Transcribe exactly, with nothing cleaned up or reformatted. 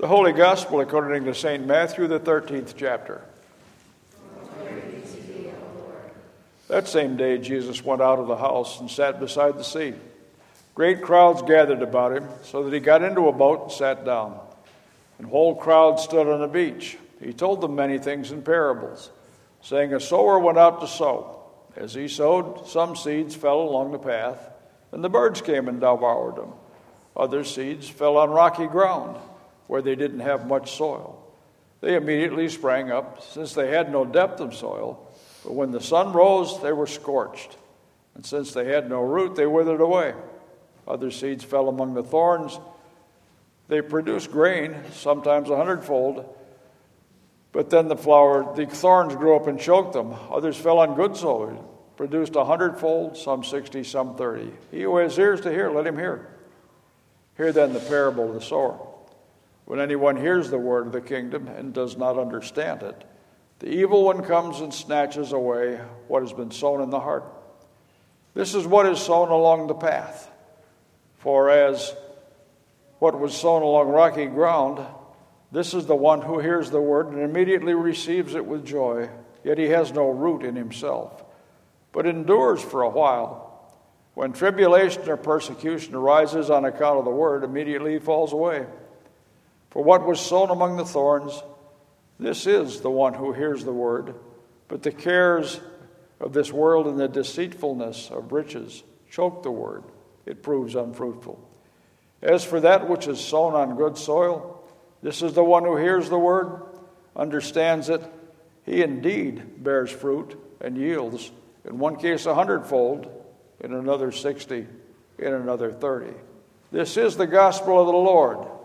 The Holy Gospel according to Saint Matthew, the thirteenth chapter. That same day Jesus went out of the house and sat beside the sea. Great crowds gathered about him, so that he got into a boat and sat down. And whole crowds stood on the beach. He told them many things in parables, saying, a sower went out to sow. As he sowed, some seeds fell along the path, and the birds came and devoured them. Other seeds fell on rocky ground, where they didn't have much soil. They immediately sprang up, since they had no depth of soil. But when the sun rose, they were scorched. And since they had no root, they withered away. Other seeds fell among the thorns. They produced grain, sometimes a hundredfold. But then the flower, the thorns grew up and choked them. Others fell on good soil, produced a hundredfold, some sixty, some thirty. He who has ears to hear, let him hear. Hear then the parable of the sower. When anyone hears the word of the kingdom and does not understand it, the evil one comes and snatches away what has been sown in the heart. This is what is sown along the path. For as what was sown along rocky ground, this is the one who hears the word and immediately receives it with joy, yet he has no root in himself, but endures for a while. When tribulation or persecution arises on account of the word, immediately he falls away. For what was sown among the thorns, this is the one who hears the word, but the cares of this world and the deceitfulness of riches choke the word. It proves unfruitful. As for that which is sown on good soil, this is the one who hears the word, understands it. He indeed bears fruit and yields, in one case a hundredfold, in another sixty, in another thirty. This is the gospel of the Lord.